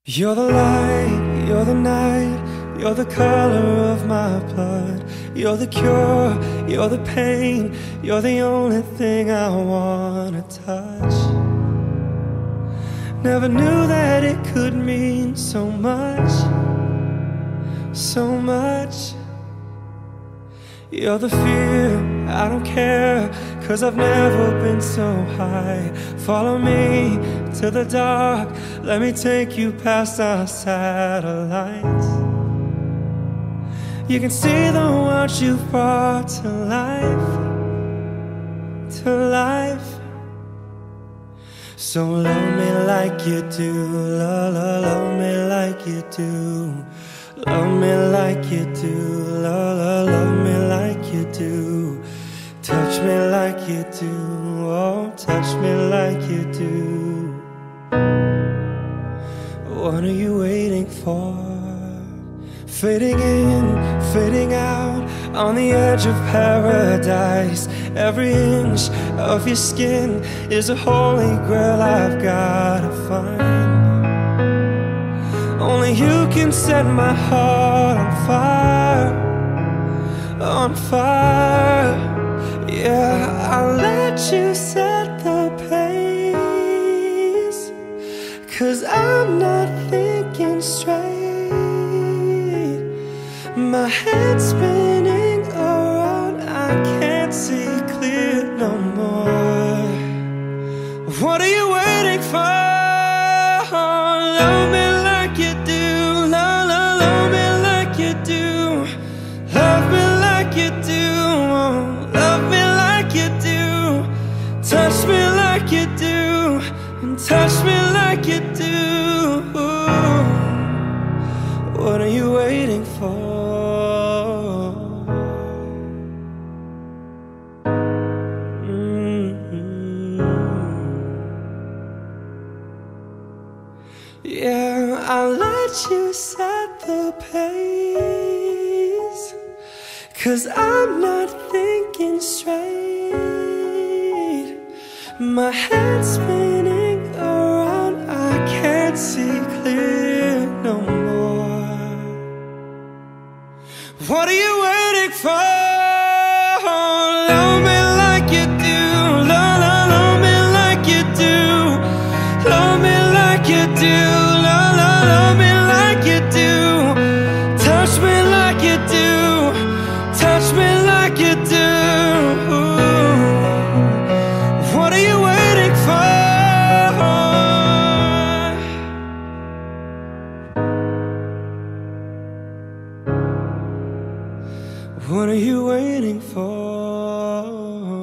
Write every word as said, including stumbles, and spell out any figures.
You're the light, you're the night, you're the color of my blood. You're the cure, you're the pain, you're the only thing I wanna touch. Never knew that it could mean so much, so much. You're the fear, I don't care, 'cause I've never been so high. Follow me to the dark, let me take you past our satellites. You can see the world you've brought to life, to life. So love me like you do, love, love, love me like you do. Love me like you do, love, love, love me like you do. Touch me like you do, oh, touch me like you do. What are you waiting for? Fading in, fading out, on the edge of paradise. Every inch of your skin is a holy grail I've gotta find. Only you can set my heart on fire, on fire. Yeah, I'll let you set the pace, 'cause I'm not thinking straight. My head's spinning around, I can't see clear no more. What are you waiting for? Love me like you do, love, love, love me like you do. Love me like you do, oh, love me like you do. Touch me like you do, and touch me like you do. What are you waiting for? Yeah, I'll let you set the pace, 'cause I'm not thinking straight. My head's spinning around, I can't see clear no more. What are you waiting for? Love me like you do, love, love, love me like you do. Love me like you do, love, love, love me like you do. Touch me like you do, touch me like you do. What are you waiting for? What are you waiting for?